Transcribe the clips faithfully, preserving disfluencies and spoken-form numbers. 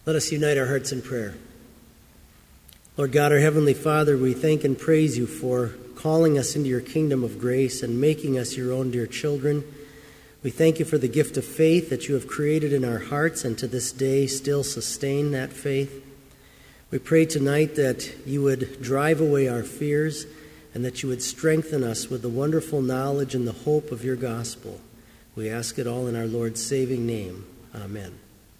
Let us unite our hearts in prayer. Lord God, our Heavenly Father, we thank and praise you for calling us into your kingdom of grace and making us your own dear children. We thank you for the gift of faith that you have created in our hearts and to this day still sustain that faith. We pray tonight that you would drive away our fears and that you would strengthen us with the wonderful knowledge and the hope of your gospel. We ask it all in our Lord's saving name. Amen.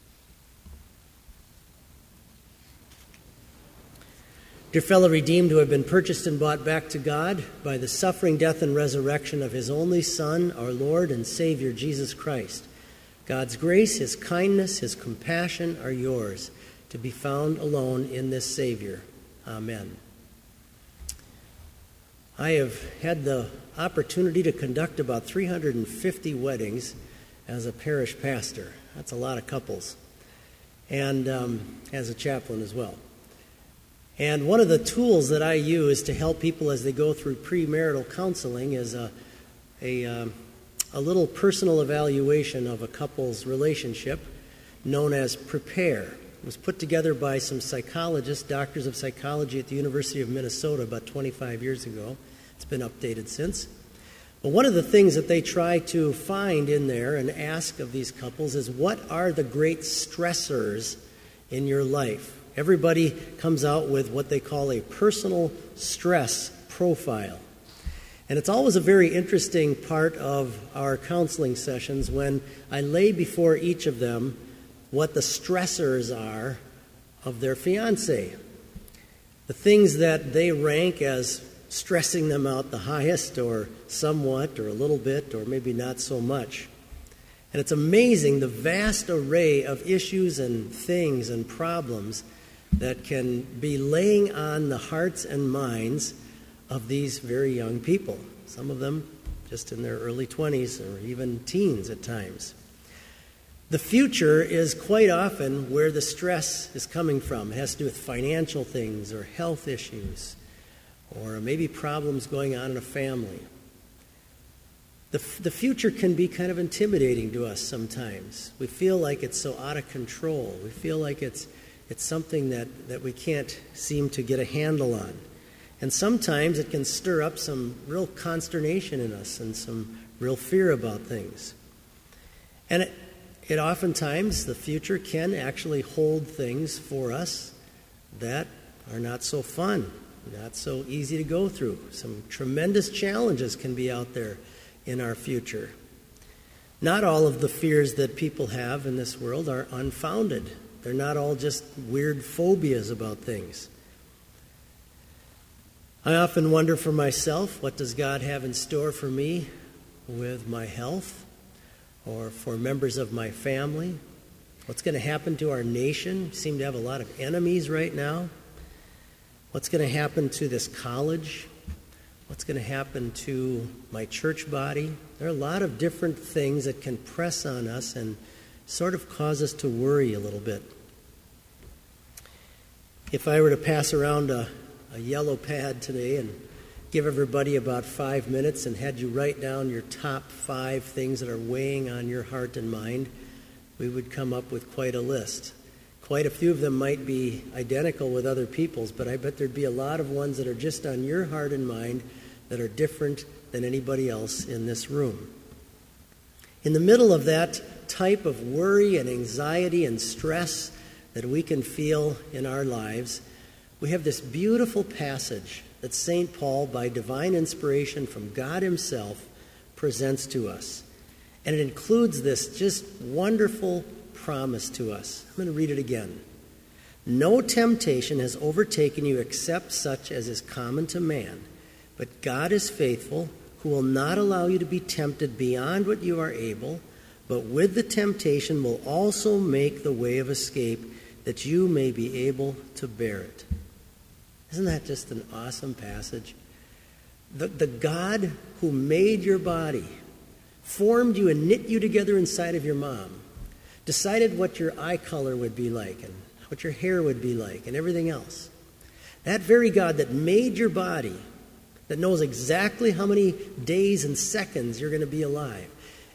Dear fellow redeemed who have been purchased and bought back to God by the suffering, death, and resurrection of his only Son, our Lord and Savior, Jesus Christ, God's grace, his kindness, his compassion are yours, to be found alone in this Savior. Amen. I have had the opportunity to conduct about three hundred fifty weddings as a parish pastor. That's a lot of couples. And um, as a chaplain as well. And one of the tools that I use to help people as they go through premarital counseling is a, a, um, a little personal evaluation of a couple's relationship known as Prepare. It was put together by some psychologists, doctors of psychology at the University of Minnesota about twenty-five years ago. It's been updated since. But one of the things that they try to find in there and ask of these couples is, what are the great stressors in your life? Everybody comes out with what they call a personal stress profile. And it's always a very interesting part of our counseling sessions when I lay before each of them what the stressors are of their fiancé. The things that they rank as stressing them out the highest, or somewhat, or a little bit, or maybe not so much. And it's amazing the vast array of issues and things and problems that can be laying on the hearts and minds of these very young people. Some of them just in their early twenties or even teens at times. The future is quite often where the stress is coming from. It has to do with financial things or health issues or maybe problems going on in a family. The, the future can be kind of intimidating to us sometimes. We feel like it's so out of control. We feel like it's It's something that, that we can't seem to get a handle on. And sometimes it can stir up some real consternation in us and some real fear about things. And it, it oftentimes, the future can actually hold things for us that are not so fun, not so easy to go through. Some tremendous challenges can be out there in our future. Not all of the fears that people have in this world are unfounded. They're not all just weird phobias about things. I often wonder for myself, what does God have in store for me with my health or for members of my family? What's going to happen to our nation? We seem to have a lot of enemies right now. What's going to happen to this college? What's going to happen to my church body? There are a lot of different things that can press on us and sort of cause us to worry a little bit. If I were to pass around a, a yellow pad today and give everybody about five minutes and had you write down your top five things that are weighing on your heart and mind, we would come up with quite a list. Quite a few of them might be identical with other people's, but I bet there'd be a lot of ones that are just on your heart and mind that are different than anybody else in this room. In the middle of that type of worry and anxiety and stress that we can feel in our lives, we have this beautiful passage that Saint Paul, by divine inspiration from God himself, presents to us. And it includes this just wonderful promise to us. I'm going to read it again. No temptation has overtaken you except such as is common to man, but God is faithful, who will not allow you to be tempted beyond what you are able, but with the temptation will also make the way of escape, that you may be able to bear it. Isn't that just an awesome passage? The, the God who made your body, formed you and knit you together inside of your mom, decided what your eye color would be like and what your hair would be like and everything else. That very God that made your body, that knows exactly how many days and seconds you're going to be alive,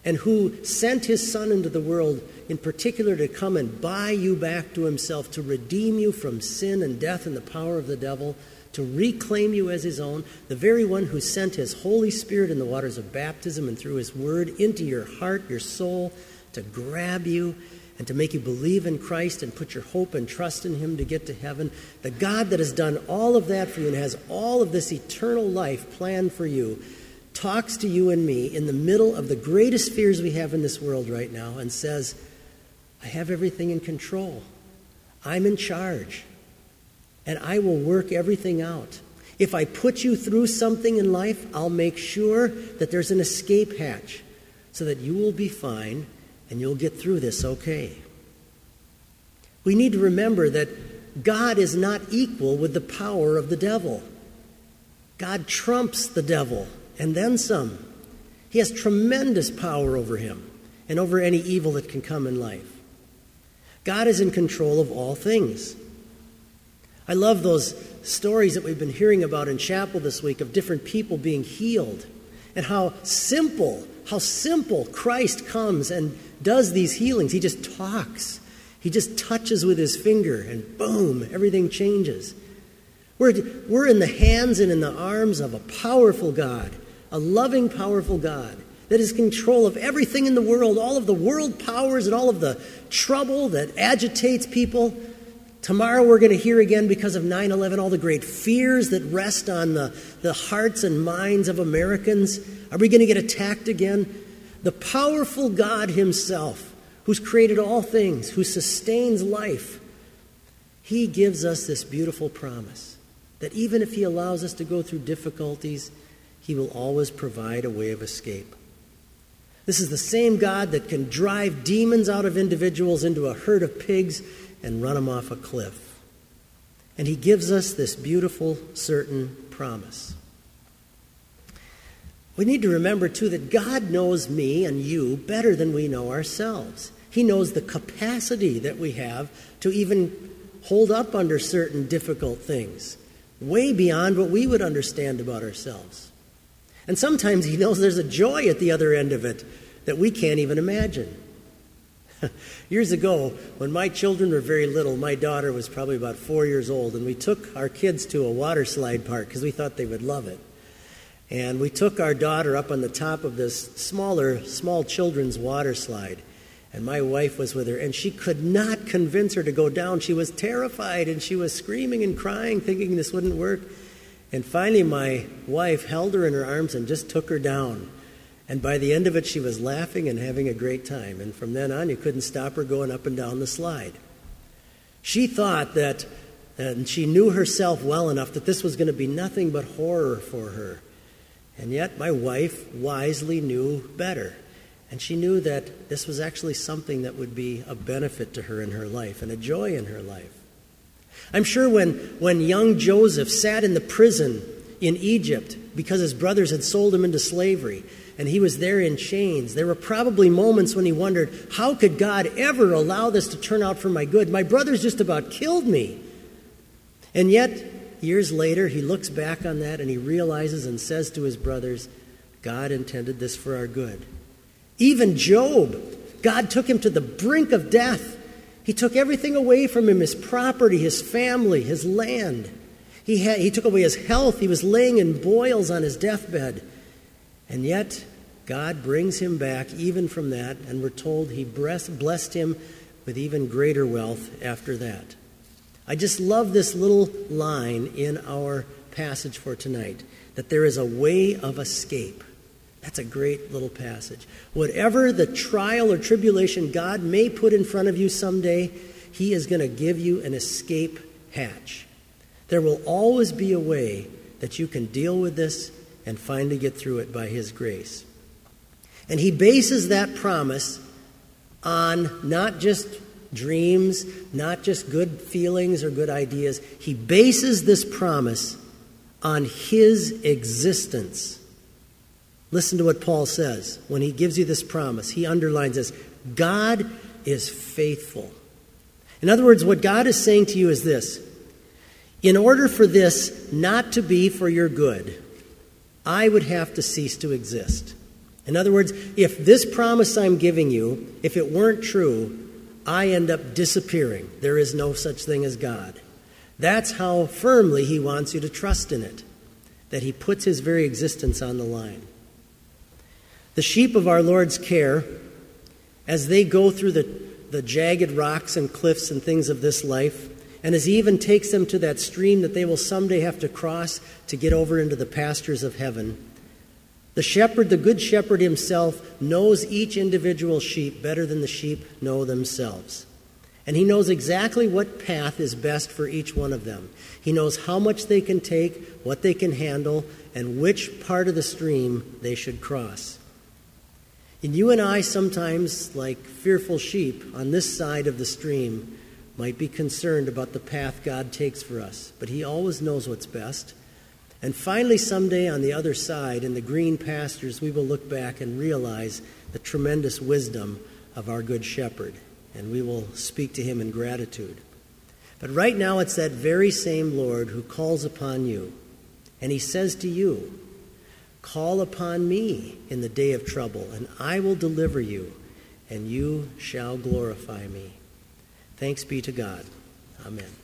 and who sent his Son into the world in particular to come and buy you back to himself, to redeem you from sin and death and the power of the devil, to reclaim you as his own, the very one who sent his Holy Spirit in the waters of baptism and through his word into your heart, your soul, to grab you and to make you believe in Christ and put your hope and trust in him to get to heaven. The God that has done all of that for you and has all of this eternal life planned for you talks to you and me in the middle of the greatest fears we have in this world right now and says, I have everything in control. I'm in charge. And I will work everything out. If I put you through something in life, I'll make sure that there's an escape hatch so that you will be fine and you'll get through this okay. We need to remember that God is not equal with the power of the devil. God trumps the devil and then some. He has tremendous power over him and over any evil that can come in life. God is in control of all things. I love those stories that we've been hearing about in chapel this week of different people being healed and how simple, how simple Christ comes and does these healings. He just talks. He just touches with his finger and boom, everything changes. We're, we're in the hands and in the arms of a powerful God, a loving, powerful God that is in control of everything in the world, all of the world powers and all of the trouble that agitates people. Tomorrow we're going to hear again, because of nine eleven, all the great fears that rest on the, the hearts and minds of Americans. Are we going to get attacked again? The powerful God himself, who's created all things, who sustains life, he gives us this beautiful promise that even if he allows us to go through difficulties, he will always provide a way of escape. This is the same God that can drive demons out of individuals into a herd of pigs and run them off a cliff. And he gives us this beautiful, certain promise. We need to remember, too, that God knows me and you better than we know ourselves. He knows the capacity that we have to even hold up under certain difficult things, way beyond what we would understand about ourselves. And sometimes he knows there's a joy at the other end of it that we can't even imagine. Years ago, when my children were very little, my daughter was probably about four years old, and we took our kids to a water slide park because we thought they would love it. And we took our daughter up on the top of this smaller, small children's water slide, and my wife was with her, and she could not convince her to go down. She was terrified, and she was screaming and crying, thinking this wouldn't work. And finally, my wife held her in her arms and just took her down. And by the end of it, she was laughing and having a great time. And from then on, you couldn't stop her going up and down the slide. She thought that, and she knew herself well enough, that this was going to be nothing but horror for her. And yet, my wife wisely knew better. And she knew that this was actually something that would be a benefit to her in her life and a joy in her life. I'm sure when, when young Joseph sat in the prison in Egypt because his brothers had sold him into slavery, and he was there in chains, there were probably moments when he wondered, how could God ever allow this to turn out for my good? My brothers just about killed me. And yet, years later, he looks back on that and he realizes and says to his brothers, God intended this for our good. Even Job, God took him to the brink of death. He took everything away from him, his property, his family, his land. He, had, he took away his health. He was laying in boils on his deathbed. And yet, God brings him back even from that, and we're told he blessed him with even greater wealth after that. I just love this little line in our passage for tonight, that there is a way of escape. That's a great little passage. Whatever the trial or tribulation God may put in front of you someday, he is going to give you an escape hatch. There will always be a way that you can deal with this and finally get through it by his grace. And he bases that promise on not just dreams, not just good feelings or good ideas. He bases this promise on his existence. Listen to what Paul says when he gives you this promise. He underlines this: God is faithful. In other words, what God is saying to you is this: in order for this not to be for your good, I would have to cease to exist. In other words, if this promise I'm giving you, if it weren't true, I end up disappearing. There is no such thing as God. That's how firmly he wants you to trust in it, that he puts his very existence on the line. The sheep of our Lord's care, as they go through the, the jagged rocks and cliffs and things of this life, and as he even takes them to that stream that they will someday have to cross to get over into the pastures of heaven, the shepherd, the good shepherd himself, knows each individual sheep better than the sheep know themselves. And he knows exactly what path is best for each one of them. He knows how much they can take, what they can handle, and which part of the stream they should cross. And you and I sometimes, like fearful sheep on this side of the stream, might be concerned about the path God takes for us, but he always knows what's best. And finally, someday on the other side, in the green pastures, we will look back and realize the tremendous wisdom of our good shepherd, and we will speak to him in gratitude. But right now, it's that very same Lord who calls upon you, and he says to you, "Call upon me in the day of trouble, and I will deliver you, and you shall glorify me." Thanks be to God. Amen.